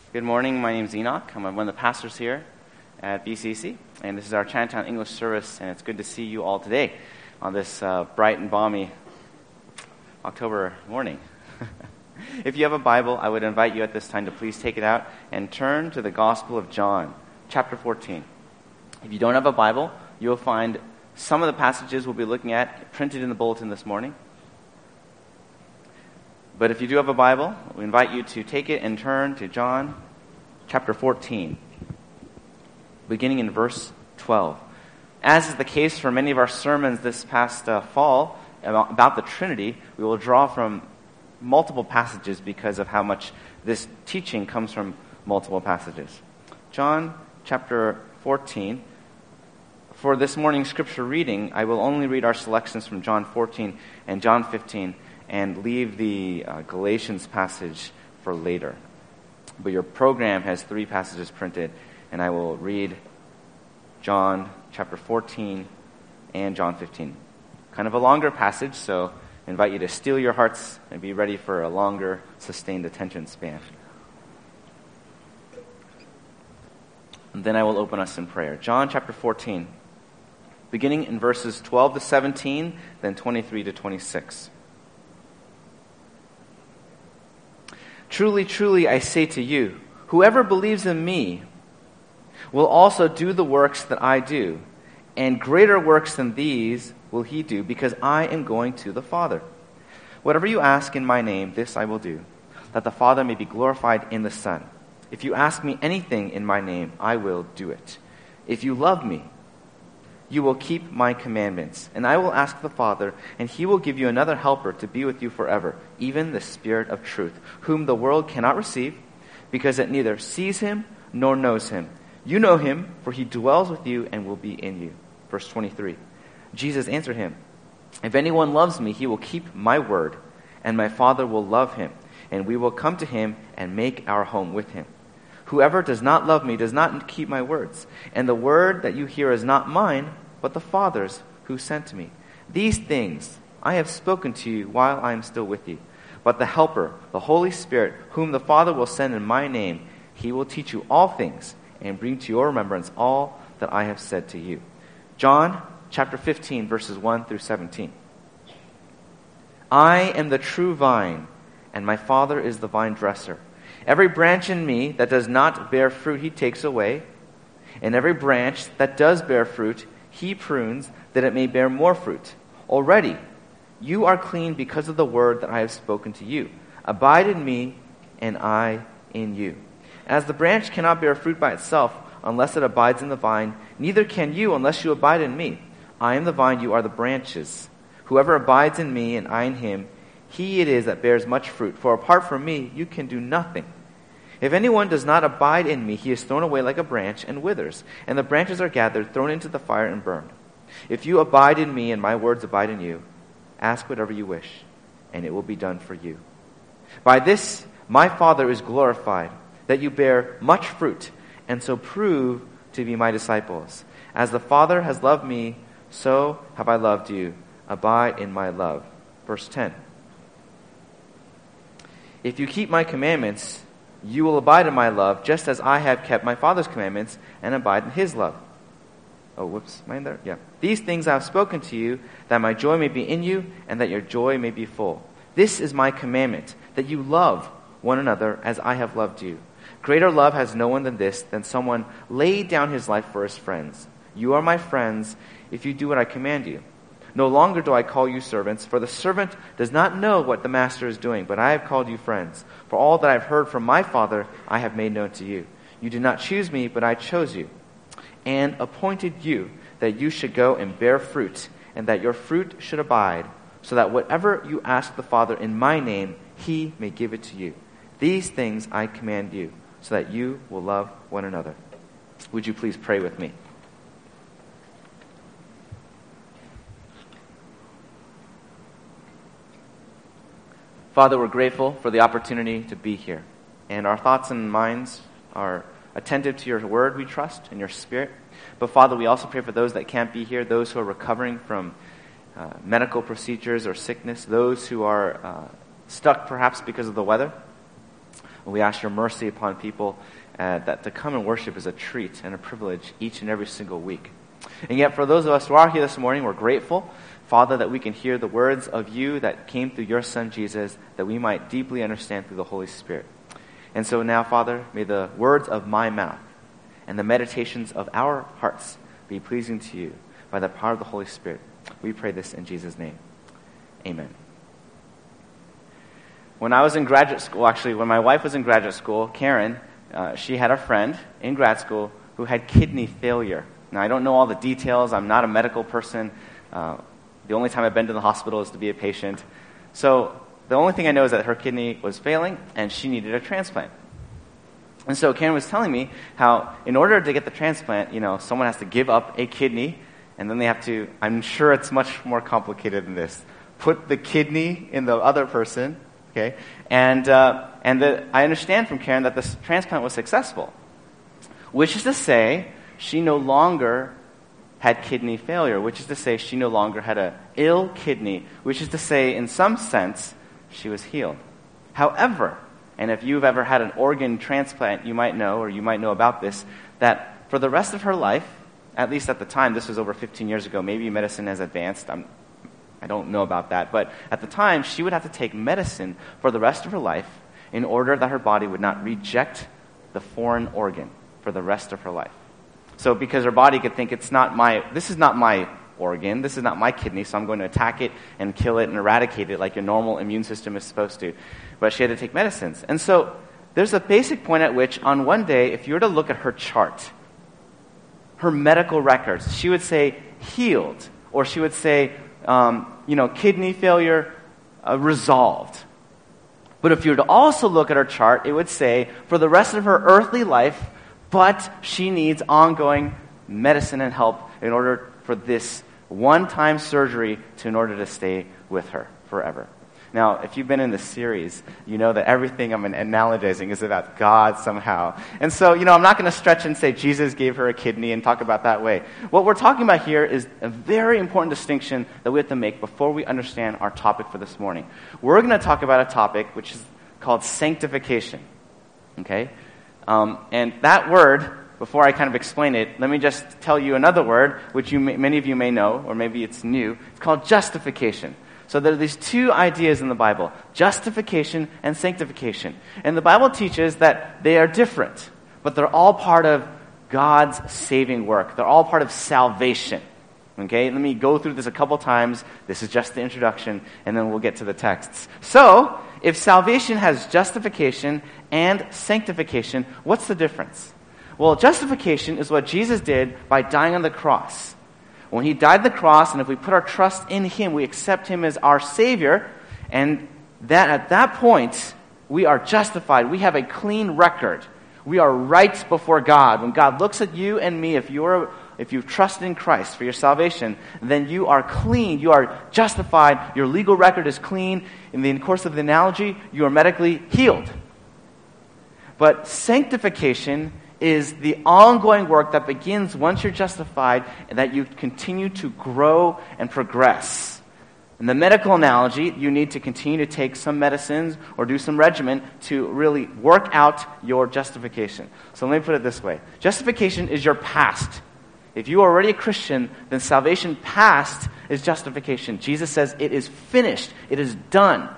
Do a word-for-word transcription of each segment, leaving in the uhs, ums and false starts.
Good morning. My name is Enoch. I'm one of the pastors here at B C C, and this is our Chinatown English service, and it's good to see you all today on this uh, bright and balmy October morning. If you have a Bible, I would invite you at this time to please take it out and turn to the Gospel of John, chapter fourteen. If you don't have a Bible, you'll find some of the passages we'll be looking at printed in the bulletin this morning. But if you do have a Bible, we invite you to take it and turn to John chapter fourteen, beginning in verse twelve. As is the case for many of our sermons this past uh, fall about, about the Trinity, we will draw from multiple passages because of how much this teaching comes from multiple passages. John chapter fourteen. For this morning's scripture reading, I will only read our selections from John fourteen and John fifteen, and leave the uh, Galatians passage for later. But your program has three passages printed, and I will read John chapter fourteen and John fifteen. Kind of a longer passage, so I invite you to steel your hearts and be ready for a longer, sustained attention span. And then I will open us in prayer. John chapter fourteen, beginning in verses twelve to seventeen, then twenty-three to twenty-six. Truly, truly, I say to you, whoever believes in me will also do the works that I do, and greater works than these will he do, because I am going to the Father. Whatever you ask in my name, this I will do, that the Father may be glorified in the Son. If you ask me anything in my name, I will do it. If you love me, you will keep my commandments, and I will ask the Father, and he will give you another helper to be with you forever, even the Spirit of truth, whom the world cannot receive, because it neither sees him nor knows him. You know him, for he dwells with you and will be in you. Verse twenty-three. Jesus answered him, if anyone loves me, he will keep my word, and my Father will love him, and we will come to him and make our home with him. Whoever does not love me does not keep my words, and the word that you hear is not mine, but the Father's who sent me. These things I have spoken to you while I am still with you. But the Helper, the Holy Spirit, whom the Father will send in my name, he will teach you all things and bring to your remembrance all that I have said to you. John chapter fifteen, verses one through seventeen. I am the true vine, and my Father is the vine dresser. Every branch in me that does not bear fruit, he takes away. And every branch that does bear fruit, he prunes, that it may bear more fruit. Already, you are clean because of the word that I have spoken to you. Abide in me, and I in you. As the branch cannot bear fruit by itself unless it abides in the vine, neither can you unless you abide in me. I am the vine, you are the branches. Whoever abides in me, and I in him, he it is that bears much fruit, for apart from me you can do nothing. If anyone does not abide in me, he is thrown away like a branch and withers, and the branches are gathered, thrown into the fire, and burned. If you abide in me, and my words abide in you, ask whatever you wish, and it will be done for you. By this my Father is glorified, that you bear much fruit, and so prove to be my disciples. As the Father has loved me, so have I loved you. Abide in my love. Verse ten. If you keep my commandments, you will abide in my love, just as I have kept my Father's commandments and abide in his love. Oh, whoops, am I in there? Yeah. These things I have spoken to you, that my joy may be in you, and that your joy may be full. This is my commandment, that you love one another as I have loved you. Greater love has no one than this, than someone laid down his life for his friends. You are my friends if you do what I command you. No longer do I call you servants, for the servant does not know what the master is doing, but I have called you friends. For all that I have heard from my Father, I have made known to you. You did not choose me, but I chose you, and appointed you that you should go and bear fruit, and that your fruit should abide, so that whatever you ask the Father in my name, he may give it to you. These things I command you, so that you will love one another. Would you please pray with me? Father, we're grateful for the opportunity to be here, and our thoughts and minds are attentive to your word, we trust, and your Spirit. But Father, we also pray for those that can't be here, those who are recovering from uh, medical procedures or sickness, those who are uh, stuck perhaps because of the weather. We ask your mercy upon people uh, that to come and worship is a treat and a privilege each and every single week. And yet for those of us who are here this morning, we're grateful, Father, that we can hear the words of you that came through your Son, Jesus, that we might deeply understand through the Holy Spirit. And so now, Father, may the words of my mouth and the meditations of our hearts be pleasing to you by the power of the Holy Spirit. We pray this in Jesus' name. Amen. When I was in graduate school, actually, when my wife was in graduate school, Karen, uh, she had a friend in grad school who had kidney failure. Now, I don't know all the details. I'm not a medical person. Uh, the only time I've been to the hospital is to be a patient. So the only thing I know is that her kidney was failing and she needed a transplant. And so Karen was telling me how in order to get the transplant, you know, someone has to give up a kidney, and then they have to, I'm sure it's much more complicated than this, put the kidney in the other person, okay? And uh, and the, I understand from Karen that this transplant was successful, which is to say she no longer had kidney failure, which is to say she no longer had an ill kidney, which is to say, in some sense, she was healed. However, and if you've ever had an organ transplant, you might know, or you might know about this, that for the rest of her life, at least at the time, this was over fifteen years ago, maybe medicine has advanced, I'm, I don't know about that, but at the time, she would have to take medicine for the rest of her life in order that her body would not reject the foreign organ for the rest of her life. So because her body could think, it's not my, this is not my organ, this is not my kidney, so I'm going to attack it and kill it and eradicate it like your normal immune system is supposed to. But she had to take medicines. And so there's a basic point at which on one day, if you were to look at her chart, her medical records, she would say healed, or she would say, um, you know, kidney failure uh, resolved. But if you were to also look at her chart, it would say for the rest of her earthly life, but she needs ongoing medicine and help in order for this one-time surgery to in order to stay with her forever. Now, if you've been in this series, you know that everything I'm analogizing is about God somehow. And so, you know, I'm not going to stretch and say Jesus gave her a kidney and talk about that way. What we're talking about here is a very important distinction that we have to make before we understand our topic for this morning. We're going to talk about a topic which is called sanctification. Okay? Um, and that word, before I kind of explain it, let me just tell you another word, which you may, many of you may know, or maybe it's new. It's called justification. So there are these two ideas in the Bible, justification and sanctification. And the Bible teaches that they are different, but they're all part of God's saving work. They're all part of salvation. Okay, let me go through this a couple times. This is just the introduction, and then we'll get to the texts. So, if salvation has justification and sanctification, what's the difference? Well, justification is what Jesus did by dying on the cross. When he died on the cross, and if we put our trust in him, we accept him as our Savior, and that at that point, we are justified. We have a clean record. We are right before God. When God looks at you and me, if you're if you've trusted in Christ for your salvation, then you are clean. You are justified. Your legal record is clean. In the course of the analogy, you are medically healed. But sanctification is the ongoing work that begins once you're justified and that you continue to grow and progress. In the medical analogy, you need to continue to take some medicines or do some regimen to really work out your justification. So let me put it this way. Justification is your past. If you are already a Christian, then salvation past is justification. Jesus says it is finished. It is done.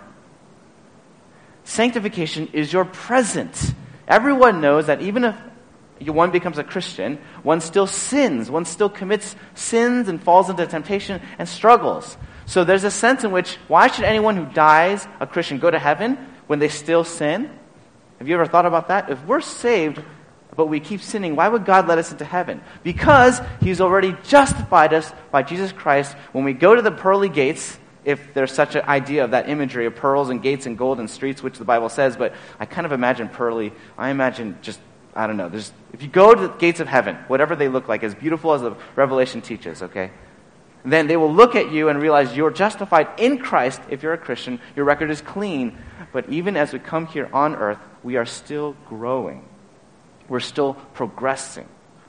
Sanctification is your present. Everyone knows that even if one becomes a Christian, one still sins. One still commits sins and falls into temptation and struggles. So there's a sense in which, why should anyone who dies, a Christian, go to heaven when they still sin? Have you ever thought about that? If we're saved, but we keep sinning, why would God let us into heaven? Because he's already justified us by Jesus Christ. When we go to the pearly gates, if there's such an idea of that imagery of pearls and gates and gold and streets, which the Bible says, but I kind of imagine pearly, I imagine just, I don't know, there's, if you go to the gates of heaven, whatever they look like, as beautiful as the Revelation teaches, okay, then they will look at you and realize you're justified in Christ. If you're a Christian, your record is clean. But even as we come here on earth, we are still growing. We're still progressing.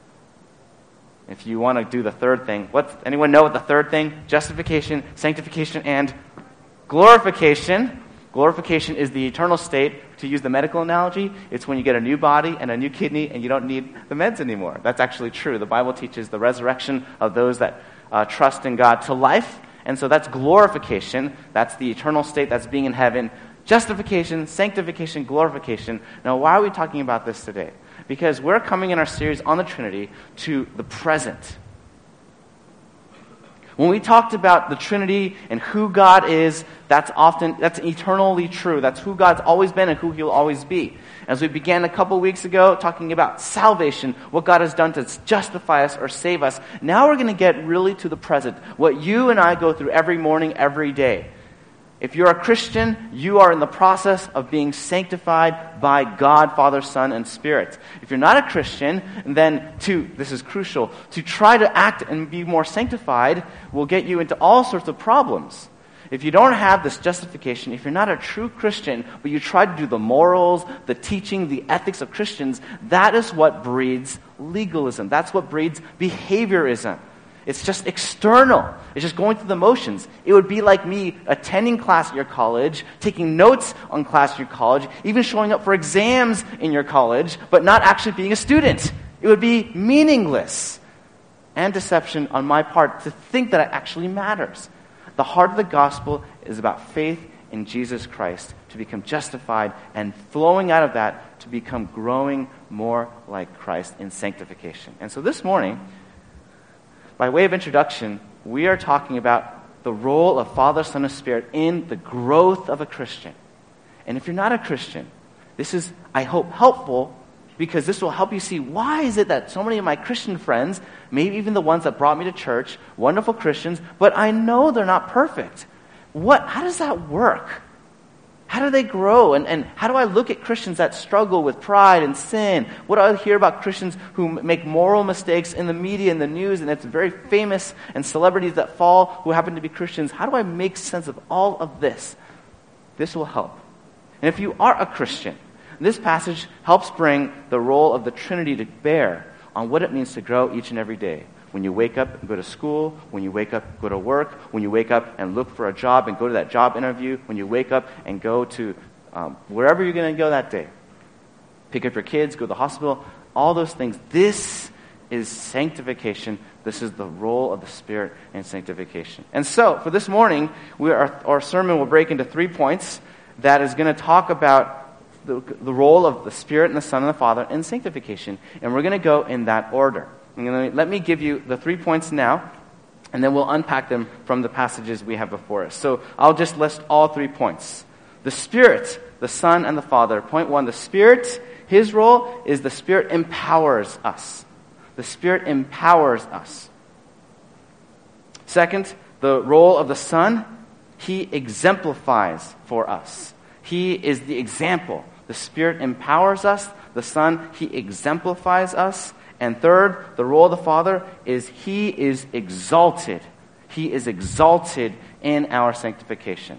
If you want to do the third thing, what, anyone know what the third thing? Justification, sanctification, and glorification. Glorification is the eternal state. To use the medical analogy, it's when you get a new body and a new kidney and you don't need the meds anymore. That's actually true. The Bible teaches the resurrection of those that uh, trust in God to life. And so that's glorification. That's the eternal state that's being in heaven. Justification, sanctification, glorification. Now, why are we talking about this today? Because we're coming in our series on the Trinity to the present. When we talked about the Trinity and who God is, that's often, that's eternally true. That's who God's always been and who He'll always be. As we began a couple weeks ago talking about salvation, what God has done to justify us or save us, now we're going to get really to the present, what you and I go through every morning, every day. If you're a Christian, you are in the process of being sanctified by God, Father, Son, and Spirit. If you're not a Christian, then to, this is crucial, to try to act and be more sanctified will get you into all sorts of problems. If you don't have this justification, if you're not a true Christian, but you try to do the morals, the teaching, the ethics of Christians, that is what breeds legalism. That's what breeds behaviorism. It's just external. It's just going through the motions. It would be like me attending class at your college, taking notes on class at your college, even showing up for exams in your college, but not actually being a student. It would be meaningless and deception on my part to think that it actually matters. The heart of the gospel is about faith in Jesus Christ to become justified, and flowing out of that to become growing more like Christ in sanctification. And so this morning, by way of introduction, we are talking about the role of Father, Son, and Spirit in the growth of a Christian. And if you're not a Christian, this is, I hope, helpful, because this will help you see why is it that so many of my Christian friends, maybe even the ones that brought me to church, wonderful Christians, but I know they're not perfect. What? How does that work? How do they grow? And, and how do I look at Christians that struggle with pride and sin? What do I hear about Christians who make moral mistakes in the media and the news, and it's very famous, and celebrities that fall who happen to be Christians? How do I make sense of all of this? This will help. And if you are a Christian, this passage helps bring the role of the Trinity to bear on what it means to grow each and every day. When you wake up and go to school, when you wake up, go to work, when you wake up and look for a job and go to that job interview, when you wake up and go to um, wherever you're going to go that day, pick up your kids, go to the hospital, all those things. This is sanctification. This is the role of the Spirit in sanctification. And so, for this morning, we are, our sermon will break into three points that is going to talk about the, the role of the Spirit and the Son and the Father in sanctification. And we're going to go in that order. I'm gonna, let me give you the three points now, and then we'll unpack them from the passages we have before us. So I'll just list all three points. The Spirit, the Son, and the Father. Point one, the Spirit, His role is the Spirit empowers us. The Spirit empowers us. Second, the role of the Son, He exemplifies for us. He is the example. The Spirit empowers us. The Son, He exemplifies us. And third, the role of the Father is He is exalted. He is exalted in our sanctification.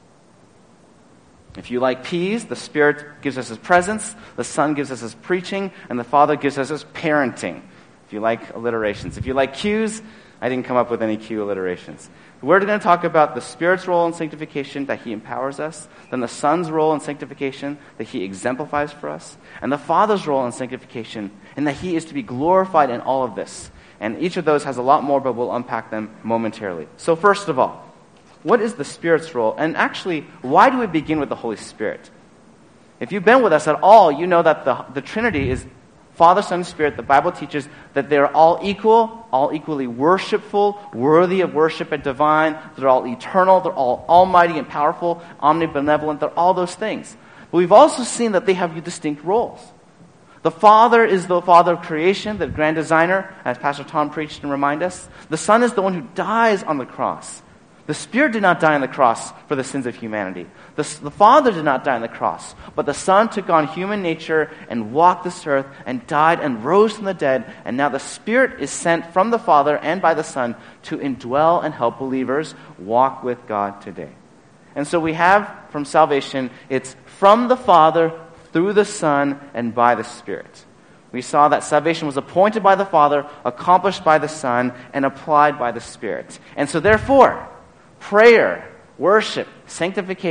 If you like peas, the Spirit gives us His presence, the Son gives us His preaching, and the Father gives us His parenting. If you like alliterations. If you like cues, I didn't come up with any cue alliterations. We're going to talk about the Spirit's role in sanctification, that He empowers us, then the Son's role in sanctification, that He exemplifies for us, and the Father's role in sanctification, and that He is to be glorified in all of this. And each of those has a lot more, but we'll unpack them momentarily. So first of all, what is the Spirit's role? And actually, why do we begin with the Holy Spirit? If you've been with us at all, you know that the, the Trinity is Father, Son, and Spirit. The Bible teaches that they're all equal, all equally worshipful, worthy of worship and divine. They're all eternal. They're all almighty and powerful, omnibenevolent. They're all those things. But we've also seen that they have distinct roles. The Father is the Father of creation, the grand designer, as Pastor Tom preached and reminded us. The Son is the one who dies on the cross. The Spirit did not die on the cross for the sins of humanity. The, the Father did not die on the cross, but the Son took on human nature and walked this earth and died and rose from the dead. And now the Spirit is sent from the Father and by the Son to indwell and help believers walk with God today. And so we have from salvation, it's from the Father, through the Son, and by the Spirit. We saw that salvation was appointed by the Father, accomplished by the Son, and applied by the Spirit. And so therefore, prayer, worship, sanctification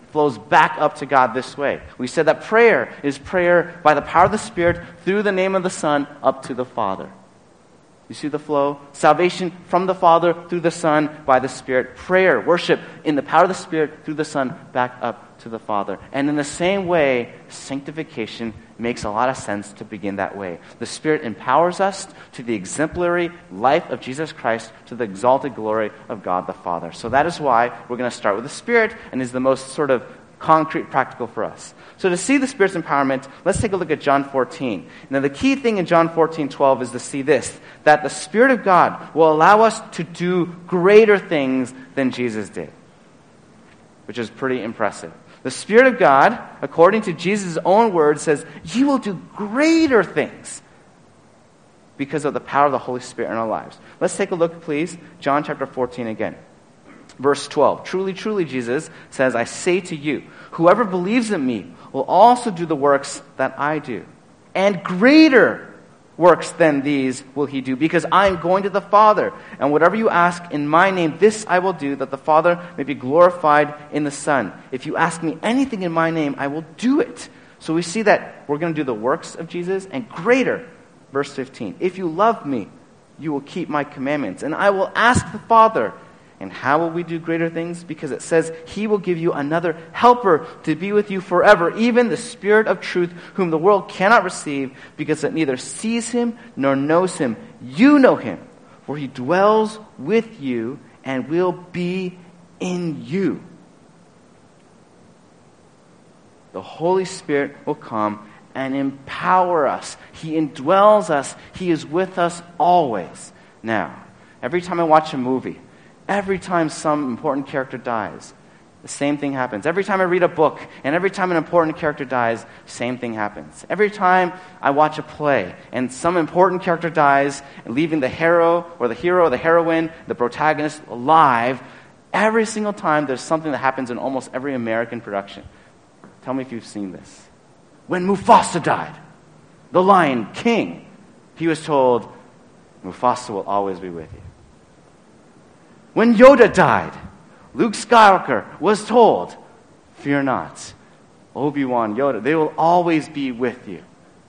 flows back up to God this way. We said that prayer is prayer by the power of the Spirit through the name of the Son up to the Father. You see the flow? Salvation from the Father through the Son by the Spirit. Prayer, worship in the power of the Spirit through the Son back up to the Father. And in the same way, sanctification makes a lot of sense to begin that way. The Spirit empowers us to the exemplary life of Jesus Christ, to the exalted glory of God the Father. So that is why we're going to start with the Spirit, and is the most sort of concrete, practical for us. So to see the Spirit's empowerment, let's take a look at John fourteen. Now the key thing in John fourteen twelve is to see this, that the Spirit of God will allow us to do greater things than Jesus did, which is pretty impressive. The Spirit of God, according to Jesus' own words, says, you will do greater things because of the power of the Holy Spirit in our lives. Let's take a look, please, John chapter fourteen again. Verse twelve, truly, truly, Jesus says, I say to you, whoever believes in me will also do the works that I do. And greater works than these will he do, because I am going to the Father. And whatever you ask in my name, this I will do, that the Father may be glorified in the Son. If you ask me anything in my name, I will do it. So we see that we're going to do the works of Jesus, and greater. Verse fifteen, if you love me, you will keep my commandments, and I will ask the Father. And how will we do greater things? Because it says, he will give you another helper to be with you forever, even the Spirit of truth, whom the world cannot receive, because it neither sees him nor knows him. You know him, for he dwells with you and will be in you. The Holy Spirit will come and empower us. He indwells us. He is with us always. Now, every time I watch a movie, every time some important character dies, the same thing happens. Every time I read a book, and every time an important character dies, same thing happens. Every time I watch a play, and some important character dies, leaving the hero, or the hero, or the heroine, the protagonist alive, every single time there's something that happens in almost every American production. Tell me if you've seen this. When Mufasa died, the Lion King, he was told, Mufasa will always be with you. When Yoda died, Luke Skywalker was told, fear not, Obi-Wan, Yoda, they will always be with you.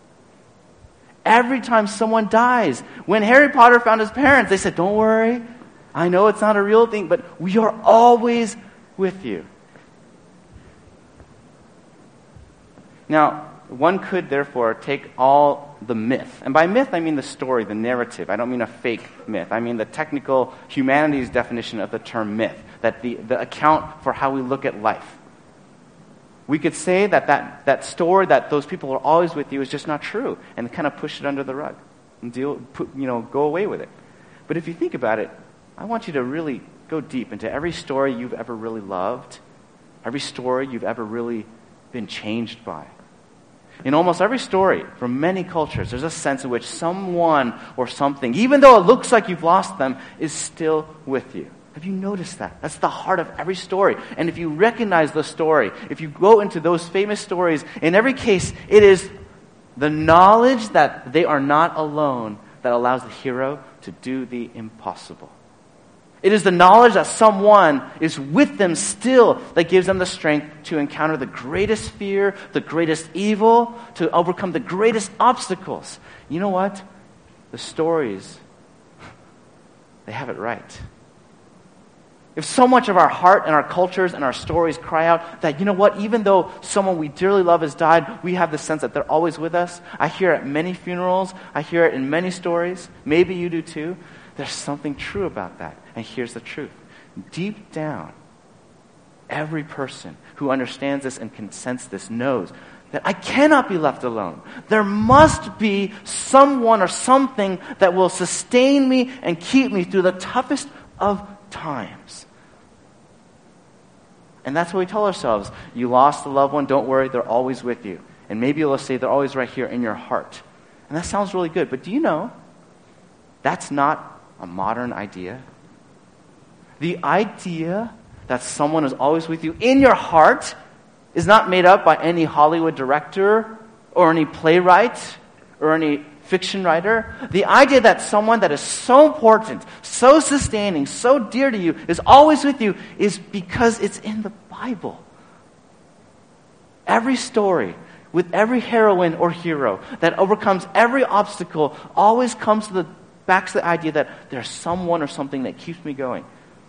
Every time someone dies, when Harry Potter found his parents, they said, don't worry, I know it's not a real thing, but we are always with you. Now, one could therefore take all the myth, and by myth I mean the story, the narrative. I don't mean a fake myth. I mean the technical humanities definition of the term myth, that the, the account for how we look at life. We could say that, that that story that those people are always with you is just not true, and kind of push it under the rug and deal, put, you know, go away with it. But if you think about it, I want you to really go deep into every story you've ever really loved, every story you've ever really been changed by. In almost every story from many cultures, there's a sense in which someone or something, even though it looks like you've lost them, is still with you. Have you noticed that? That's the heart of every story. And if you recognize the story, if you go into those famous stories, in every case, it is the knowledge that they are not alone that allows the hero to do the impossible. It is the knowledge that someone is with them still that gives them the strength to encounter the greatest fear, the greatest evil, to overcome the greatest obstacles. You know what? The stories, they have it right. If so much of our heart and our cultures and our stories cry out that, you know what, even though someone we dearly love has died, we have the sense that they're always with us. I hear it at many funerals. I hear it in many stories. Maybe you do too. There's something true about that. And here's the truth. Deep down, every person who understands this and can sense this knows that I cannot be left alone. There must be someone or something that will sustain me and keep me through the toughest of times. And that's what we tell ourselves. You lost a loved one, don't worry, they're always with you. And maybe you'll say they're always right here in your heart. And that sounds really good, but do you know that's not a modern idea? The idea that someone is always with you in your heart is not made up by any Hollywood director or any playwright or any fiction writer. The idea that someone that is so important, so sustaining, so dear to you is always with you is because it's in the Bible. every story, with every heroine or hero that overcomes every obstacle, always comes to the back to the idea that there's someone or something that keeps me going.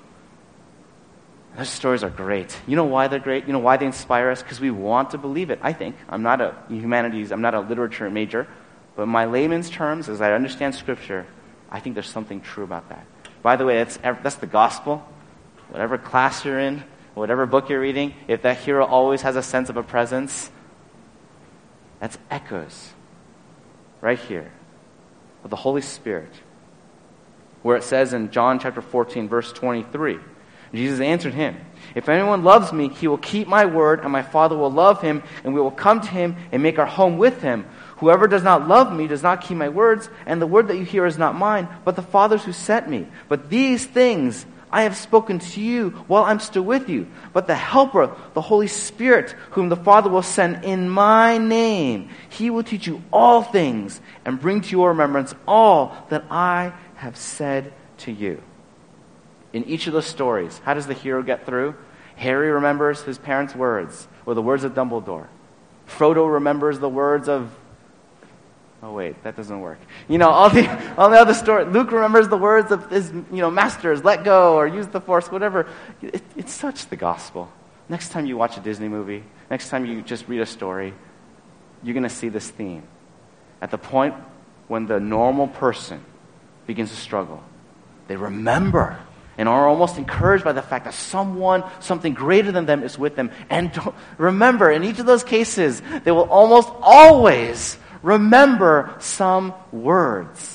Those stories are great. You know why they're great? You know why they inspire us? Because we want to believe it, I think. I'm not a humanities, I'm not a literature major, but in my layman's terms, as I understand Scripture, I think there's something true about that. By the way, that's, that's the gospel. Whatever class you're in, whatever book you're reading, if that hero always has a sense of a presence, that's echoes right here of the Holy Spirit, where it says in John chapter fourteen, verse twenty-three, Jesus answered him, "If anyone loves me, he will keep my word, and my Father will love him, and we will come to him and make our home with him. Whoever does not love me does not keep my words, and the word that you hear is not mine, but the Father's who sent me. But these things I have spoken to you while I'm still with you. But the Helper, the Holy Spirit, whom the Father will send in my name, he will teach you all things and bring to your remembrance all that I have said to you." In each of those stories, how does the hero get through? Harry remembers his parents' words, or the words of Dumbledore. Frodo remembers the words of... Oh wait, that doesn't work. You know, all the all the other story. Luke remembers the words of his, you know, masters, let go or use the force, whatever. It, it's such the gospel. Next time you watch a Disney movie, next time you just read a story, you're going to see this theme. At the point when the normal person begins to struggle, they remember and are almost encouraged by the fact that someone, something greater than them is with them. And don't, remember, in each of those cases, they will almost always remember some words.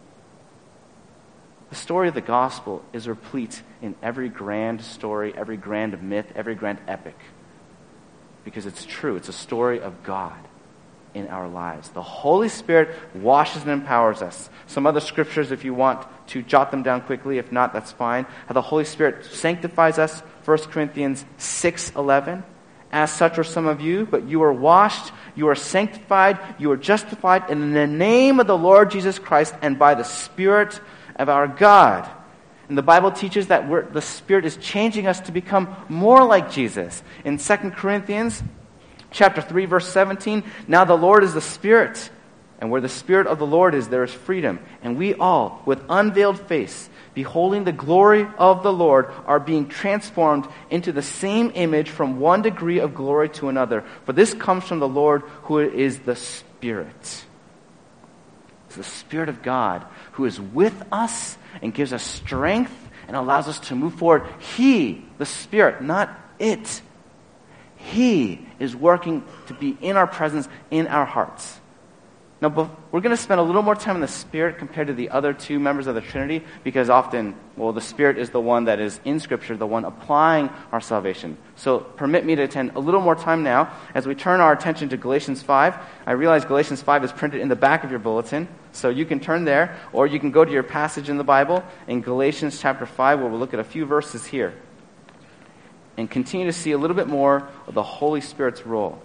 The story of the gospel is replete in every grand story, every grand myth, every grand epic. Because it's true. It's a story of God in our lives. The Holy Spirit washes and empowers us. Some other scriptures, if you want to jot them down quickly. If not, that's fine. How the Holy Spirit sanctifies us. First Corinthians six eleven. As such are some of you, but you are washed, you are sanctified, you are justified in the name of the Lord Jesus Christ and by the Spirit of our God. And the Bible teaches that we're, the Spirit is changing us to become more like Jesus. In Second Corinthians chapter three, verse seventeen, now the Lord is the Spirit, and where the Spirit of the Lord is, there is freedom. And we all, with unveiled face, beholding the glory of the Lord, are being transformed into the same image from one degree of glory to another. For this comes from the Lord, who is the Spirit. It's the Spirit of God who is with us and gives us strength and allows us to move forward. He, the Spirit, not it. He is working to be in our presence, in our hearts. Now, we're going to spend a little more time in the Spirit compared to the other two members of the Trinity, because often, well, the Spirit is the one that is in Scripture, the one applying our salvation. So permit me to attend a little more time now as we turn our attention to Galatians five. I realize Galatians five is printed in the back of your bulletin, so you can turn there, or you can go to your passage in the Bible in Galatians chapter five, where we'll look at a few verses here and continue to see a little bit more of the Holy Spirit's role.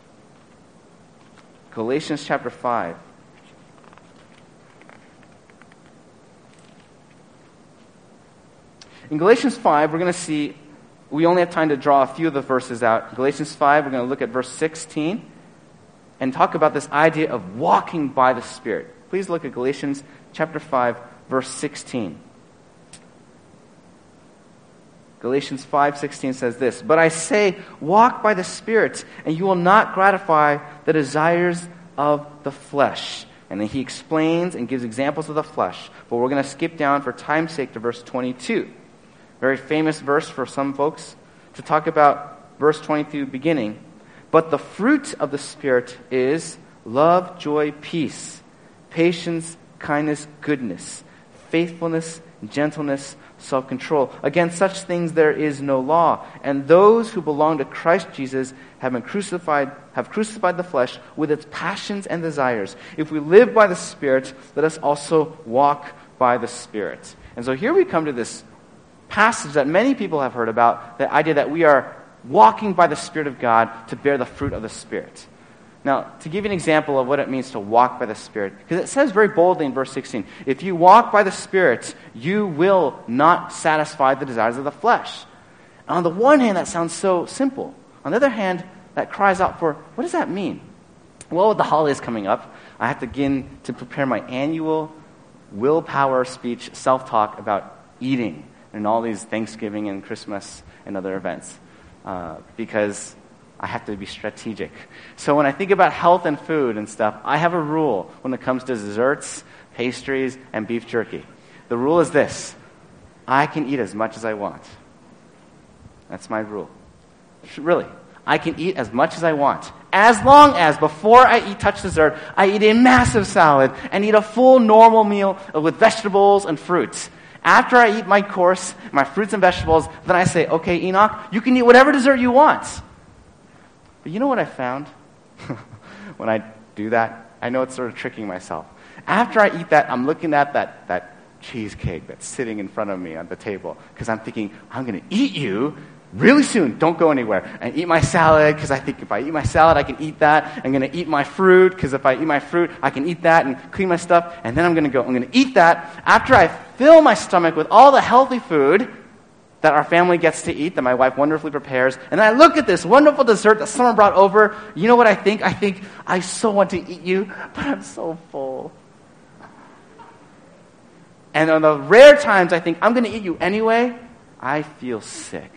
Galatians chapter five. In Galatians five, we're going to see, we only have time to draw a few of the verses out. Galatians five, we're going to look at verse sixteen and talk about this idea of walking by the Spirit. Please look at Galatians chapter five, verse sixteen. Galatians five sixteen says this, "But I say, walk by the Spirit, and you will not gratify the desires of the flesh." And then he explains and gives examples of the flesh. But we're going to skip down for time's sake to verse twenty-two. Very famous verse for some folks to talk about verse twenty-two beginning. "But the fruit of the Spirit is love, joy, peace, patience, kindness, goodness, faithfulness, gentleness, self-control. Against such things there is no law. And those who belong to Christ Jesus have been crucified, have crucified the flesh with its passions and desires. If we live by the Spirit, let us also walk by the Spirit." And so here we come to this passage that many people have heard about, the idea that we are walking by the Spirit of God to bear the fruit of the Spirit. Now, to give you an example of what it means to walk by the Spirit, because it says very boldly in verse sixteen, if you walk by the Spirit, you will not satisfy the desires of the flesh. And on the one hand, that sounds so simple. On the other hand, that cries out for, what does that mean? Well, with the holidays coming up, I have to begin to prepare my annual willpower speech, self-talk about eating and all these Thanksgiving and Christmas and other events uh, because I have to be strategic. So when I think about health and food and stuff, I have a rule when it comes to desserts, pastries, and beef jerky. The rule is this: I can eat as much as I want. That's my rule. Really. I can eat as much as I want. As long as before I eat touch dessert, I eat a massive salad and eat a full normal meal with vegetables and fruits. After I eat my course, my fruits and vegetables, then I say, okay, Enoch, you can eat whatever dessert you want. But you know what I found? When I do that, I know it's sort of tricking myself. After I eat that, I'm looking at that, that cheesecake that's sitting in front of me on the table because I'm thinking, I'm going to eat you really soon. Don't go anywhere. And eat my salad because I think if I eat my salad, I can eat that. I'm going to eat my fruit because if I eat my fruit, I can eat that and clean my stuff. And then I'm going to go, I'm going to eat that. After I fill my stomach with all the healthy food that our family gets to eat, that my wife wonderfully prepares, and then I look at this wonderful dessert that someone brought over, you know what I think? I think, I so want to eat you, but I'm so full. And on the rare times I think, I'm going to eat you anyway, I feel sick.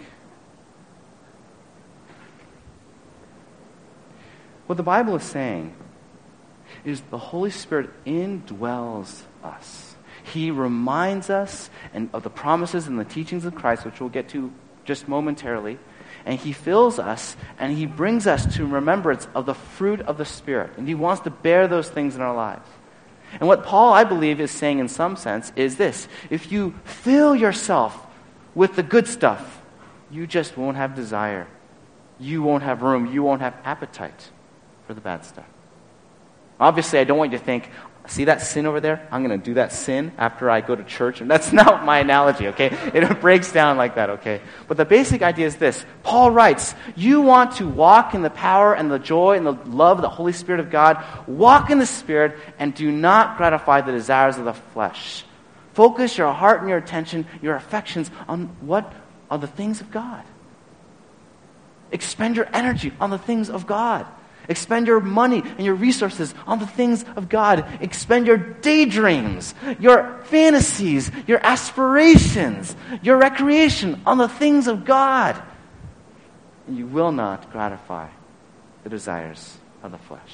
What the Bible is saying is the Holy Spirit indwells us. He reminds us and of the promises and the teachings of Christ, which we'll get to just momentarily. And He fills us and He brings us to remembrance of the fruit of the Spirit. And He wants to bear those things in our lives. And what Paul, I believe, is saying in some sense is this: if you fill yourself with the good stuff, you just won't have desire. You won't have room. You won't have appetite for the bad stuff. Obviously, I don't want you to think, see that sin over there? I'm going to do that sin after I go to church. And that's not my analogy, okay? It breaks down like that, okay? But the basic idea is this. Paul writes, you want to walk in the power and the joy and the love of the Holy Spirit of God. Walk in the Spirit and do not gratify the desires of the flesh. Focus your heart and your attention, your affections on what are the things of God. Expend your energy on the things of God. Expend your money and your resources on the things of God. Expend your daydreams, your fantasies, your aspirations, your recreation on the things of God. And you will not gratify the desires of the flesh.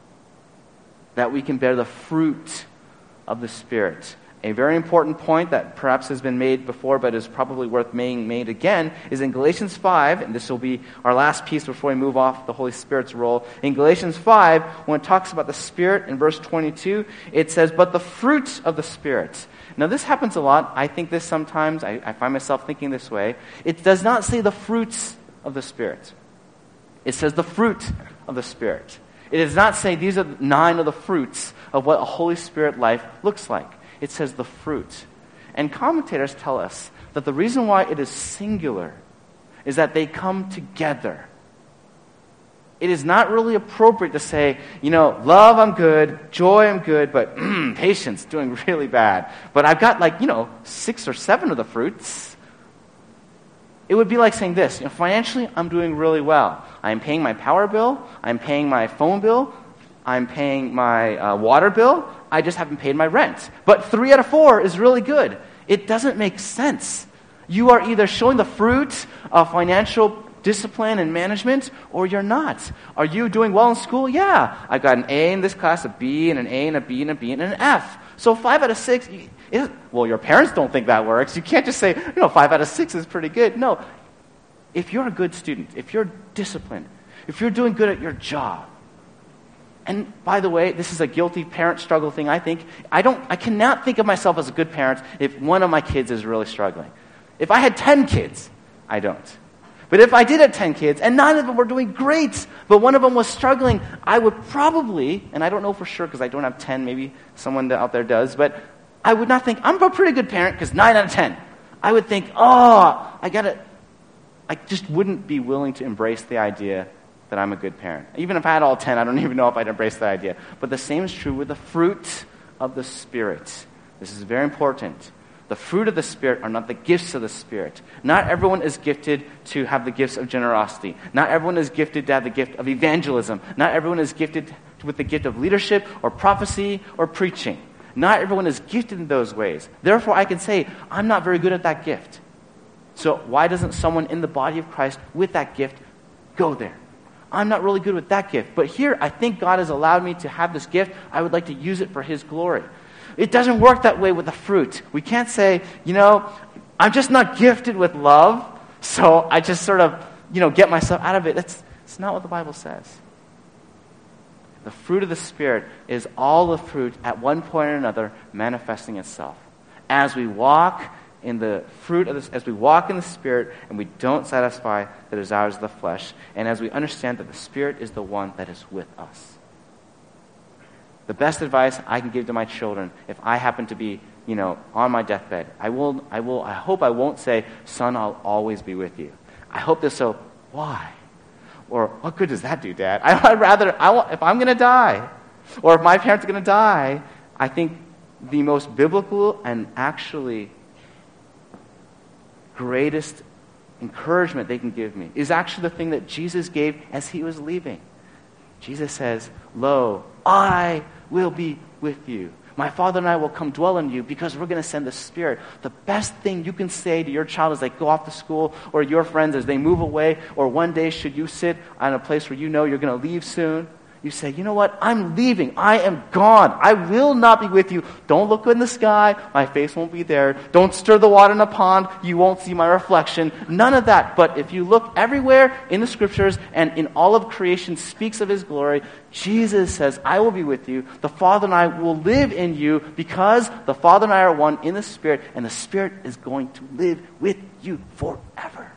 That we can bear the fruit of the Spirit. A very important point that perhaps has been made before but is probably worth being made again is in Galatians five, and this will be our last piece before we move off the Holy Spirit's role. In Galatians five, when it talks about the Spirit in verse twenty-two, it says, but the fruit of the Spirit. Now this happens a lot. I think this sometimes. I, I find myself thinking this way. It does not say the fruits of the Spirit. It says the fruit of the Spirit. It does not say these are nine of the fruits of what a Holy Spirit life looks like. It says the fruit. And commentators tell us that the reason why it is singular is that they come together. It is not really appropriate to say, you know, love, I'm good, joy, I'm good, but mm, patience, doing really bad. But I've got like, you know, six or seven of the fruits. It would be like saying this, you know, financially, I'm doing really well. I'm paying my power bill, I'm paying my phone bill, I'm paying my uh, water bill, I just haven't paid my rent. But three out of four is really good. It doesn't make sense. You are either showing the fruit of financial discipline and management, or you're not. Are you doing well in school? Yeah. I got an A in this class, a B, and an A, and a B, and a B, and an F. So five out of six, is, well, your parents don't think that works. You can't just say, you know, five out of six is pretty good. No. If you're a good student, if you're disciplined, if you're doing good at your job, and by the way, this is a guilty parent struggle thing, I think. I don't, I cannot think of myself as a good parent if one of my kids is really struggling. If I had ten kids, I don't. But if I did have ten kids, and nine of them were doing great, but one of them was struggling, I would probably, and I don't know for sure because I don't have ten, maybe someone out there does, but I would not think, I'm a pretty good parent because nine out of ten. I would think, oh, I gotta, I just wouldn't be willing to embrace the idea that I'm a good parent. Even if I had all ten, I don't even know if I'd embrace that idea. But the same is true with the fruit of the Spirit. This is very important. The fruit of the Spirit are not the gifts of the Spirit. Not everyone is gifted to have the gifts of generosity. Not everyone is gifted to have the gift of evangelism. Not everyone is gifted with the gift of leadership or prophecy or preaching. Not everyone is gifted in those ways. Therefore, I can say, I'm not very good at that gift. So why doesn't someone in the body of Christ with that gift go there? I'm not really good with that gift. But here, I think God has allowed me to have this gift. I would like to use it for His glory. It doesn't work that way with the fruit. We can't say, you know, I'm just not gifted with love, so I just sort of, you know, get myself out of it. That's, that's not what the Bible says. The fruit of the Spirit is all the fruit at one point or another manifesting itself. As we walk in the fruit of this, as we walk in the Spirit and we don't satisfy the desires of the flesh, and as we understand that the Spirit is the one that is with us. The best advice I can give to my children, if I happen to be, you know, on my deathbed, I will, I will, I hope I won't say, "Son, I'll always be with you." I hope they'll say, "Why?" Or, "What good does that do, Dad?" I, I'd rather, I want, if I'm going to die, or if my parents are going to die, I think the most biblical and actually greatest encouragement they can give me is actually the thing that Jesus gave as He was leaving. Jesus says, "Lo, I will be with you. My Father and I will come dwell in you because we're going to send the Spirit." The best thing you can say to your child as they go off to school, or your friends as they move away, or one day should you sit on a place where you know you're going to leave soon, you say, "You know what? I'm leaving. I am gone. I will not be with you. Don't look in the sky. My face won't be there. Don't stir the water in a pond. You won't see my reflection." None of that. But if you look everywhere in the Scriptures and in all of creation speaks of His glory, Jesus says, "I will be with you. The Father and I will live in you because the Father and I are one in the Spirit, and the Spirit is going to live with you forever."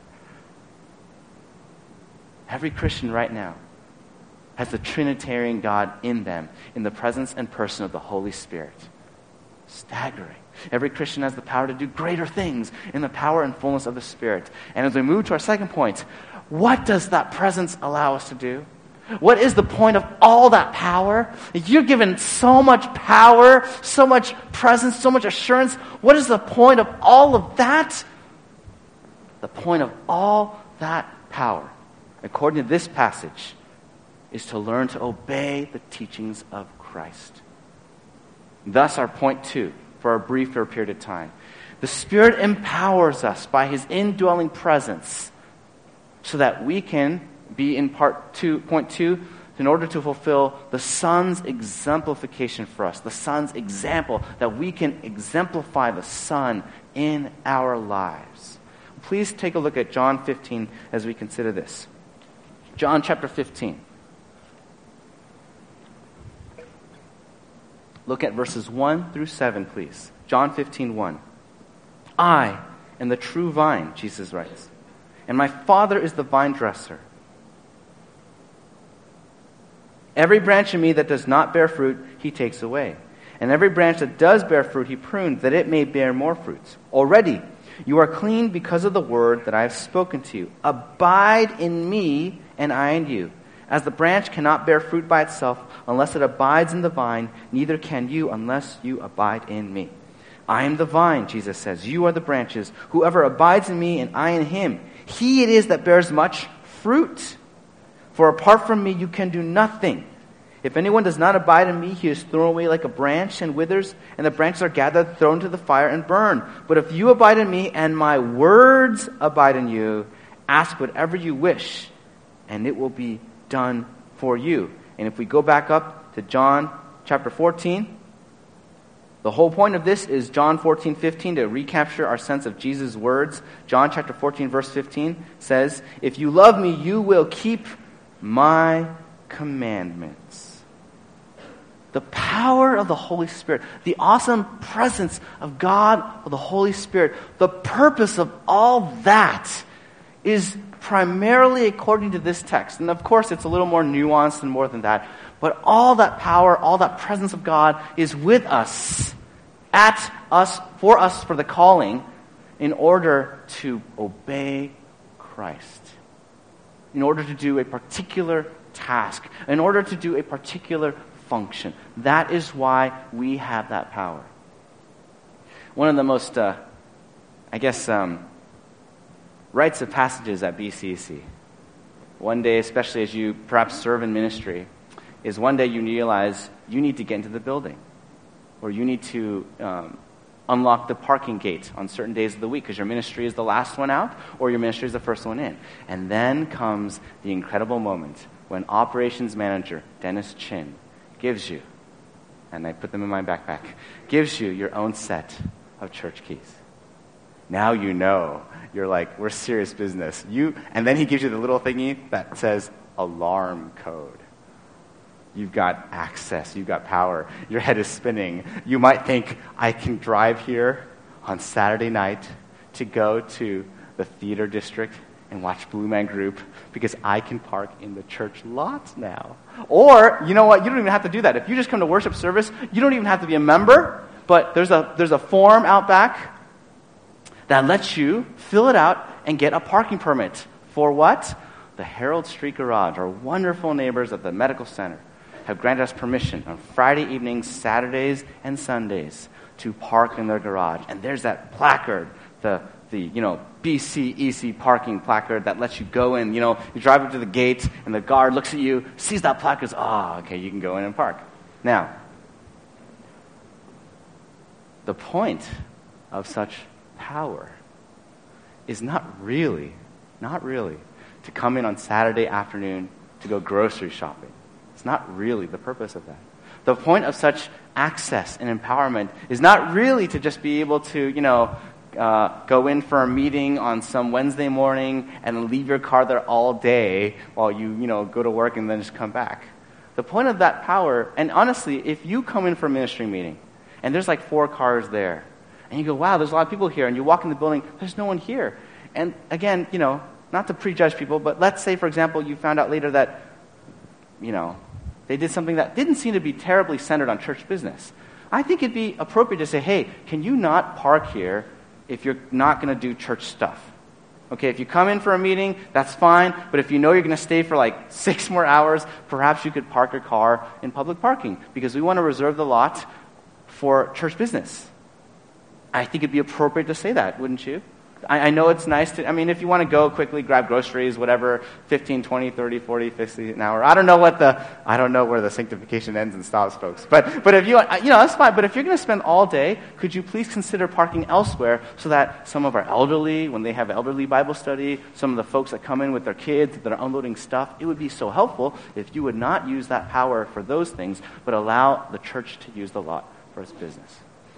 Every Christian right now has the Trinitarian God in them, in the presence and person of the Holy Spirit. Staggering. Every Christian has the power to do greater things in the power and fullness of the Spirit. And as we move to our second point, what does that presence allow us to do? What is the point of all that power? You're given so much power, so much presence, so much assurance. What is the point of all of that? The point of all that power, according to this passage, is to learn to obey the teachings of Christ. Thus, our point two, for a briefer period of time. The Spirit empowers us by His indwelling presence so that we can be in part two, point two, in order to fulfill the Son's exemplification for us, the Son's example, that we can exemplify the Son in our lives. Please take a look at John fifteen as we consider this. John chapter fifteen. Look at verses one through seven, please. John fifteen, one. "I am the true vine," Jesus writes, "and my Father is the vine dresser. Every branch in me that does not bear fruit, He takes away. And every branch that does bear fruit, He prunes, that it may bear more fruits. Already you are clean because of the word that I have spoken to you. Abide in me, and I in you. As the branch cannot bear fruit by itself unless it abides in the vine, neither can you unless you abide in me. I am the vine," Jesus says. "You are the branches. Whoever abides in me and I in him, he it is that bears much fruit. For apart from me you can do nothing. If anyone does not abide in me, he is thrown away like a branch and withers, and the branches are gathered, thrown to the fire, and burned. But if you abide in me and my words abide in you, ask whatever you wish, and it will be done for you." And if we go back up to John chapter fourteen, the whole point of this is John fourteen, fifteen, to recapture our sense of Jesus' words. John chapter fourteen, verse fifteen says, "If you love me, you will keep my commandments." The power of the Holy Spirit, the awesome presence of God, of the Holy Spirit, the purpose of all that is primarily according to this text. And of course, it's a little more nuanced and more than that. But all that power, all that presence of God is with us, at us, for us, for the calling, in order to obey Christ. In order to do a particular task. In order to do a particular function. That is why we have that power. One of the most, uh, I guess, um, rites of passages at B C C, one day, especially as you perhaps serve in ministry, is one day you realize you need to get into the building, or you need to um, unlock the parking gate on certain days of the week because your ministry is the last one out, or your ministry is the first one in. And then comes the incredible moment when operations manager Dennis Chin gives you, and I put them in my backpack, gives you your own set of church keys. Now you know. You're like, we're serious business. You, and then he gives you the little thingy that says alarm code. You've got access. You've got power. Your head is spinning. You might think, I can drive here on Saturday night to go to the theater district and watch Blue Man Group because I can park in the church lot now. Or, you know what? You don't even have to do that. If you just come to worship service, you don't even have to be a member, but there's a there's a form out back that lets you fill it out and get a parking permit. For what? The Herald Street Garage, our wonderful neighbors at the medical center, have granted us permission on Friday evenings, Saturdays, and Sundays to park in their garage. And there's that placard, the, the you know, B C E C parking placard that lets you go in. You know, you drive up to the gate, and the guard looks at you, sees that placard, says, oh, okay, you can go in and park. Now, the point of such power is not really, not really, to come in on Saturday afternoon to go grocery shopping. It's not really the purpose of that. The point of such access and empowerment is not really to just be able to, you know, uh, go in for a meeting on some Wednesday morning and leave your car there all day while you, you know, go to work and then just come back. The point of that power, and honestly, if you come in for a ministry meeting and there's like four cars there, and you go, wow, there's a lot of people here, and you walk in the building, there's no one here. And again, you know, not to prejudge people, but let's say, for example, you found out later that, you know, they did something that didn't seem to be terribly centered on church business. I think it'd be appropriate to say, hey, can you not park here if you're not going to do church stuff? Okay, if you come in for a meeting, that's fine, but if you know you're going to stay for like six more hours, perhaps you could park your car in public parking, because we want to reserve the lot for church business. I think it'd be appropriate to say that, wouldn't you? I, I know it's nice to, I mean, if you want to go quickly, grab groceries, whatever, fifteen, twenty, thirty, forty, fifty an hour. I don't know what the, I don't know where the sanctification ends and stops, folks. But, but if you, you know, that's fine. But if you're going to spend all day, could you please consider parking elsewhere so that some of our elderly, when they have elderly Bible study, some of the folks that come in with their kids that are unloading stuff, it would be so helpful if you would not use that power for those things, but allow the church to use the lot for its business.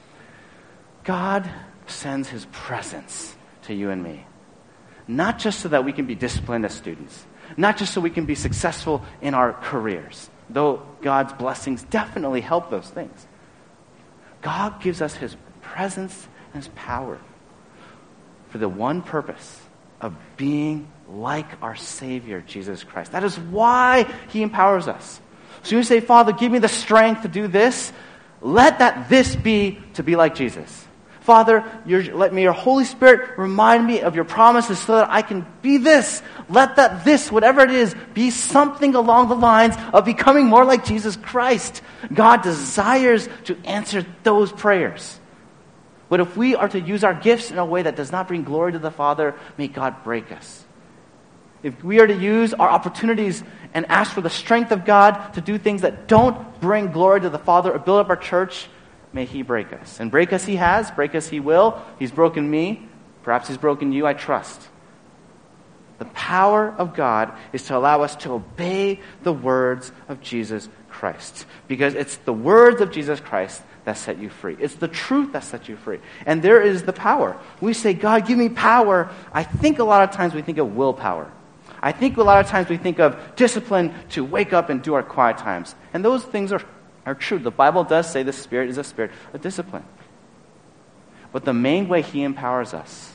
God sends his presence to you and me, not just so that we can be disciplined as students, not just so we can be successful in our careers, though God's blessings definitely help those things. God gives us his presence and his power for the one purpose of being like our Savior, Jesus Christ. That is why he empowers us. So you say, Father, give me the strength to do this. Let that this be to be like Jesus. Father, your, let me, your Holy Spirit remind me of your promises so that I can be this. Let that this, whatever it is, be something along the lines of becoming more like Jesus Christ. God desires to answer those prayers. But if we are to use our gifts in a way that does not bring glory to the Father, may God break us. If we are to use our opportunities and ask for the strength of God to do things that don't bring glory to the Father or build up our church, may he break us. And break us he has, break us he will. He's broken me. Perhaps he's broken you, I trust. The power of God is to allow us to obey the words of Jesus Christ. Because it's the words of Jesus Christ that set you free. It's the truth that sets you free. And there is the power. We say, God, give me power. I think a lot of times we think of willpower. I think a lot of times we think of discipline to wake up and do our quiet times. And those things are, are true. The Bible does say the Spirit is a spirit of discipline. But the main way he empowers us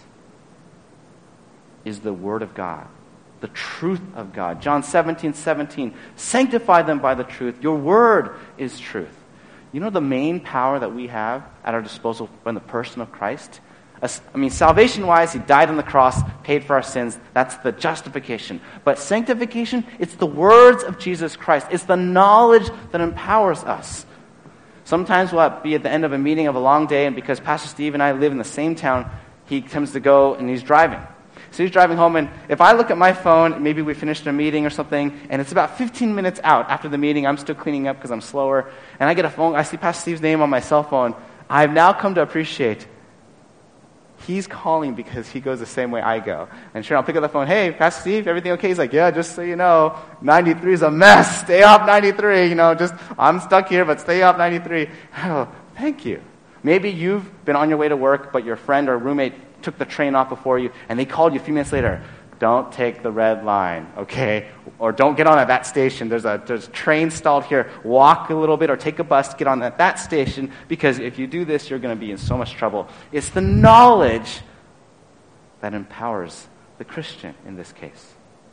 is the Word of God, the truth of God. John seventeen seventeen, sanctify them by the truth. Your word is truth. You know the main power that we have at our disposal in the person of Christ? I mean, salvation-wise, he died on the cross, paid for our sins. That's the justification. But sanctification, it's the words of Jesus Christ. It's the knowledge that empowers us. Sometimes we'll be at the end of a meeting of a long day, and because Pastor Steve and I live in the same town, he comes to go and he's driving. So he's driving home, and if I look at my phone, maybe we finished a meeting or something, and it's about fifteen minutes out after the meeting, I'm still cleaning up because I'm slower, and I get a phone, I see Pastor Steve's name on my cell phone. I've now come to appreciate he's calling because he goes the same way I go. And sure, I'll pick up the phone, hey, Pastor Steve, everything okay? He's like, yeah, just so you know, ninety-three is a mess. Stay off ninety-three, you know, just, I'm stuck here, but stay off ninety-three. Oh, thank you. Maybe you've been on your way to work, but your friend or roommate took the train off before you, and they called you a few minutes later. Don't take the red line, okay? Or don't get on at that station. There's a there's a train stalled here. Walk a little bit or take a bus to get on at that station, because if you do this, you're going to be in so much trouble. It's the knowledge that empowers the Christian in this case.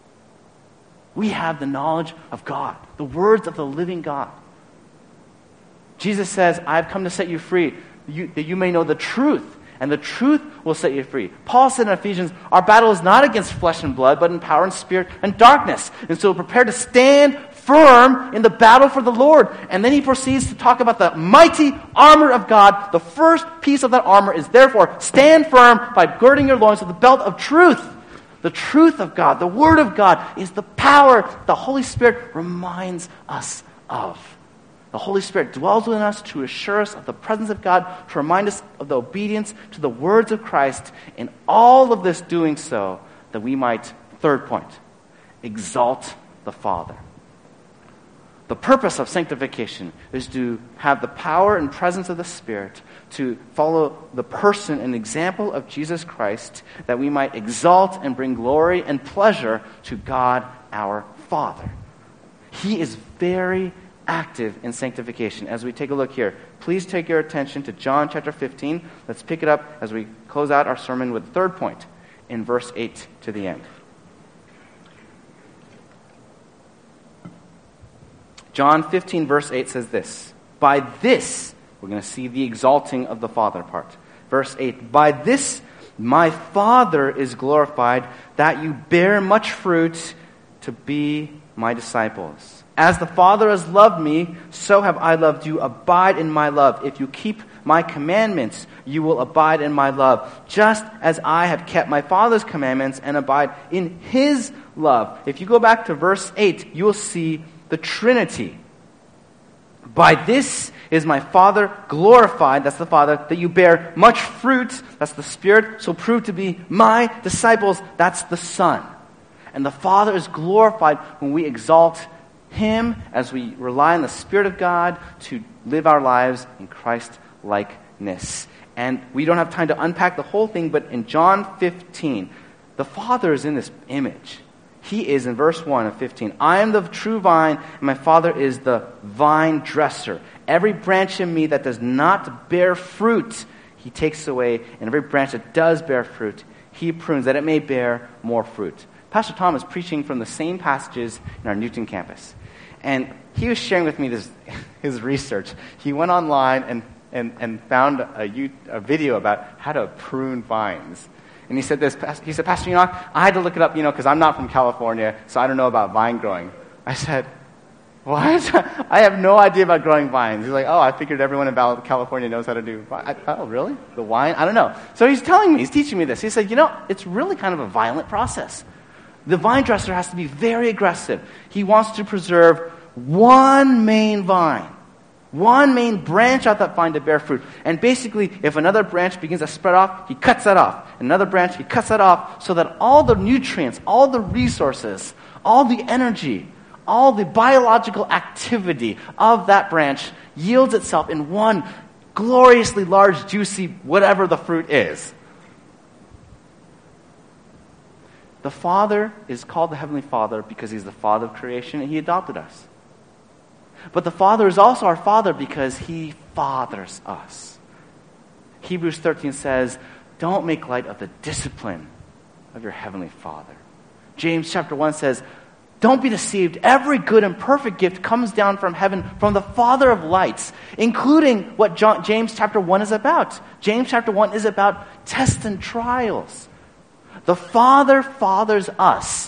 We have the knowledge of God, the words of the living God. Jesus says, I've come to set you free, you, that you may know the truth, and the truth will set you free. Paul said in Ephesians, our battle is not against flesh and blood, but in power and spirit and darkness. And so prepare to stand firm in the battle for the Lord. And then he proceeds to talk about the mighty armor of God. The first piece of that armor is, therefore, stand firm by girding your loins with the belt of truth. The truth of God, the Word of God, is the power the Holy Spirit reminds us of. The Holy Spirit dwells within us to assure us of the presence of God, to remind us of the obedience to the words of Christ, and all of this doing so that we might, third point, exalt the Father. The purpose of sanctification is to have the power and presence of the Spirit to follow the person and example of Jesus Christ, that we might exalt and bring glory and pleasure to God our Father. He is very active in sanctification. As we take a look here, please take your attention to John chapter fifteen. Let's pick it up as we close out our sermon with the third point in verse eight to the end. John fifteen verse eight says this, by this, we're going to see the exalting of the Father part. Verse eight, by this my Father is glorified, that you bear much fruit to be my disciples. As the Father has loved me, so have I loved you. Abide in my love. If you keep my commandments, you will abide in my love, just as I have kept my Father's commandments and abide in his love. If you go back to verse eight, you will see the Trinity. By this is my Father glorified, that's the Father, that you bear much fruit, that's the Spirit, so prove to be my disciples, that's the Son. And the Father is glorified when we exalt him as we rely on the Spirit of God to live our lives in Christ-likeness. And we don't have time to unpack the whole thing, but in John fifteen, the Father is in this image. He is in verse one of fifteen. I am the true vine, and my Father is the vine dresser. Every branch in me that does not bear fruit, he takes away. And every branch that does bear fruit, he prunes, that it may bear more fruit. Pastor Tom is preaching from the same passages in our Newton campus. And he was sharing with me this his research. He went online and, and, and found a, a video about how to prune vines. And he said this, he said, Pastor Enoch, I had to look it up, you know, because I'm not from California, so I don't know about vine growing. I said, what? I have no idea about growing vines. He's like, oh, I figured everyone in California knows how to do vine. I, oh, really? The wine? I don't know. So he's telling me, he's teaching me this. He said, you know, it's really kind of a violent process. The vine dresser has to be very aggressive. He wants to preserve one main vine, one main branch out that vine to bear fruit. And basically, if another branch begins to spread off, he cuts that off. Another branch, he cuts that off, so that all the nutrients, all the resources, all the energy, all the biological activity of that branch yields itself in one gloriously large, juicy, whatever the fruit is. The Father is called the Heavenly Father because he's the Father of creation and he adopted us. But the Father is also our Father because he fathers us. Hebrews thirteen says, don't make light of the discipline of your Heavenly Father. James chapter one says, don't be deceived. Every good and perfect gift comes down from heaven, from the Father of lights, including what John, James chapter one is about. James chapter one is about tests and trials. The Father fathers us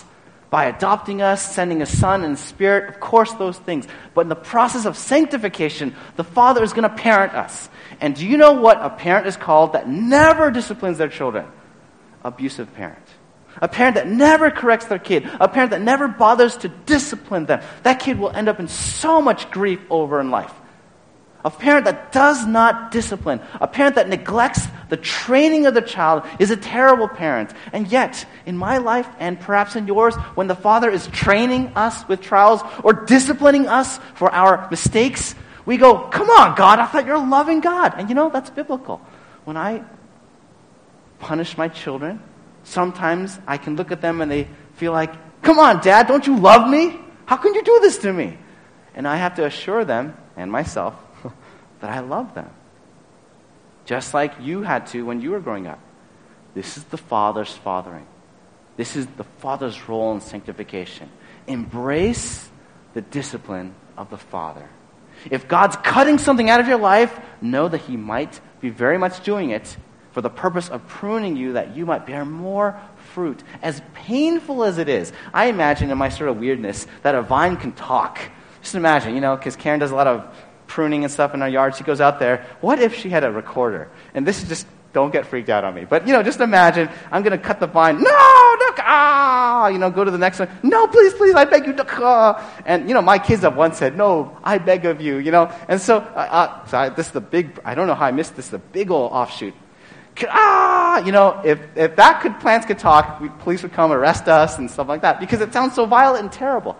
by adopting us, sending a Son and Spirit, of course those things. But in the process of sanctification, the Father is going to parent us. And do you know what a parent is called that never disciplines their children? Abusive parent. A parent that never corrects their kid. A parent that never bothers to discipline them. That kid will end up in so much grief over in life. A parent that does not discipline, a parent that neglects the training of the child is a terrible parent. And yet, in my life and perhaps in yours, when the Father is training us with trials or disciplining us for our mistakes, we go, come on, God, I thought you're a loving God. And you know, that's biblical. When I punish my children, sometimes I can look at them and they feel like, come on, Dad, don't you love me? How can you do this to me? And I have to assure them, and myself, that I love them. Just like you had to when you were growing up. This is the Father's fathering. This is the Father's role in sanctification. Embrace the discipline of the Father. If God's cutting something out of your life, know that He might be very much doing it for the purpose of pruning you that you might bear more fruit. As painful as it is, I imagine in my sort of weirdness that a vine can talk. Just imagine, you know, because Karen does a lot of pruning and stuff in our yard. She goes out there. What if she had a recorder? And this is just, don't get freaked out on me. But, you know, just imagine, I'm going to cut the vine. No, no, ah, you know, go to the next one. No, please, please, I beg you. Ah. And, you know, my kids have once said, no, I beg of you, you know. And so, uh, uh, so I, this is the big, I don't know how I missed this, the big old offshoot. Ah, you know, if, if that could, plants could talk, we, police would come arrest us and stuff like that because it sounds so violent and terrible.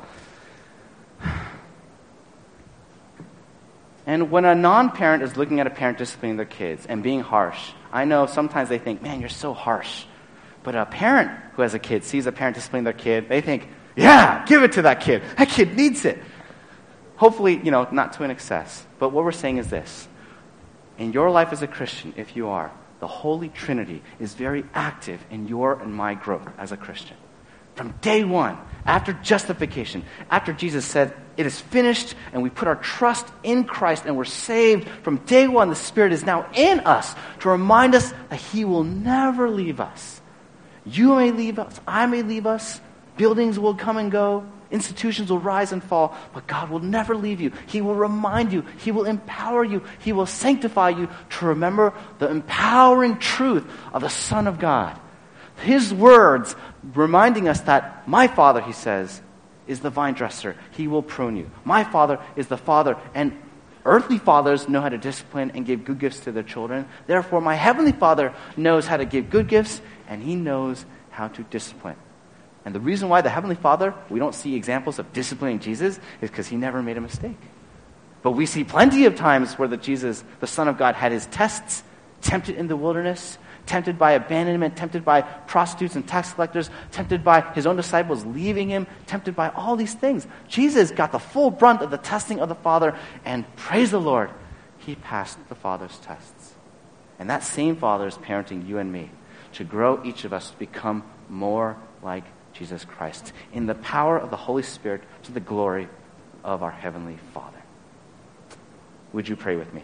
And when a non-parent is looking at a parent disciplining their kids and being harsh, I know sometimes they think, man, you're so harsh. But a parent who has a kid sees a parent disciplining their kid, they think, yeah, give it to that kid. That kid needs it. Hopefully, you know, not to an excess. But what we're saying is this. In your life as a Christian, if you are, the Holy Trinity is very active in your and my growth as a Christian. From day one, after justification, after Jesus said, it is finished, and we put our trust in Christ, and we're saved, from day one, the Spirit is now in us to remind us that He will never leave us. You may leave us, I may leave us, buildings will come and go, institutions will rise and fall, but God will never leave you. He will remind you, He will empower you, He will sanctify you to remember the empowering truth of the Son of God. His words reminding us that my Father, He says, is the vine dresser. He will prune you. My Father is the Father, and earthly fathers know how to discipline and give good gifts to their children. Therefore, my Heavenly Father knows how to give good gifts, and He knows how to discipline. And the reason why the Heavenly Father, we don't see examples of disciplining Jesus, is because He never made a mistake. But we see plenty of times where the Jesus, the Son of God, had His tests, tempted in the wilderness, tempted by abandonment, tempted by prostitutes and tax collectors, tempted by His own disciples leaving Him, tempted by all these things. Jesus got the full brunt of the testing of the Father, and praise the Lord, He passed the Father's tests. And that same Father is parenting you and me to grow each of us to become more like Jesus Christ in the power of the Holy Spirit to the glory of our Heavenly Father. Would you pray with me?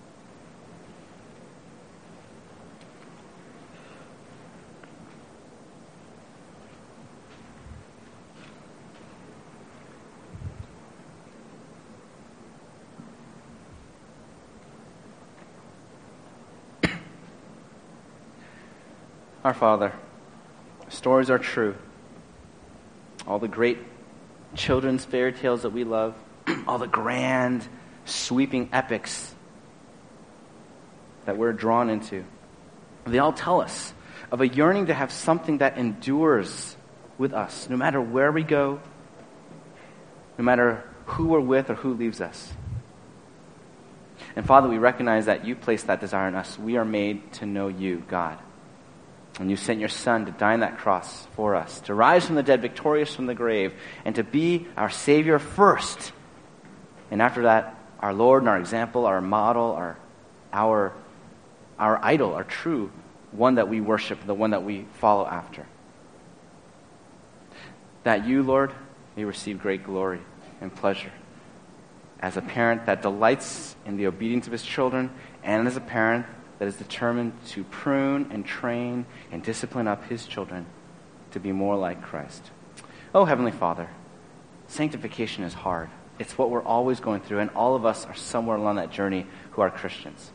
Our Father, stories are true. All the great children's fairy tales that we love, all the grand, sweeping epics that we're drawn into, they all tell us of a yearning to have something that endures with us, no matter where we go, no matter who we're with or who leaves us. And Father, we recognize that You placed that desire in us. We are made to know You, God. And You sent Your Son to die on that cross for us, to rise from the dead, victorious from the grave, and to be our Savior first. And after that, our Lord and our example, our model, our, our, our idol, our true one that we worship, the one that we follow after. That You, Lord, may receive great glory and pleasure as a parent that delights in the obedience of his children, and as a parent that is determined to prune and train and discipline up his children to be more like Christ. Oh, Heavenly Father, sanctification is hard. It's what we're always going through, and all of us are somewhere along that journey who are Christians.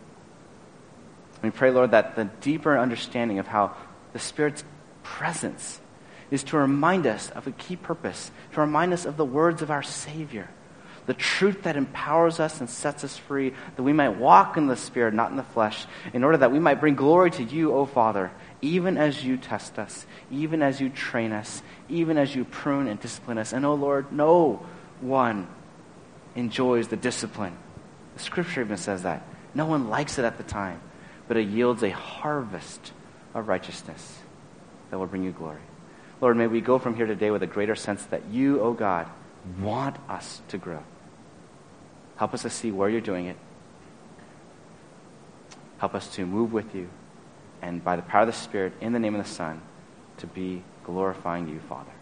We pray, Lord, that the deeper understanding of how the Spirit's presence is to remind us of a key purpose, to remind us of the words of our Savior, the truth that empowers us and sets us free, that we might walk in the Spirit, not in the flesh, in order that we might bring glory to you, O Father, even as you test us, even as you train us, even as you prune and discipline us. And, O Lord, no one enjoys the discipline. The Scripture even says that. No one likes it at the time, but it yields a harvest of righteousness that will bring you glory. Lord, may we go from here today with a greater sense that you, O God, want us to grow. Help us to see where you're doing it. Help us to move with you, and by the power of the Spirit, in the name of the Son, to be glorifying you, Father.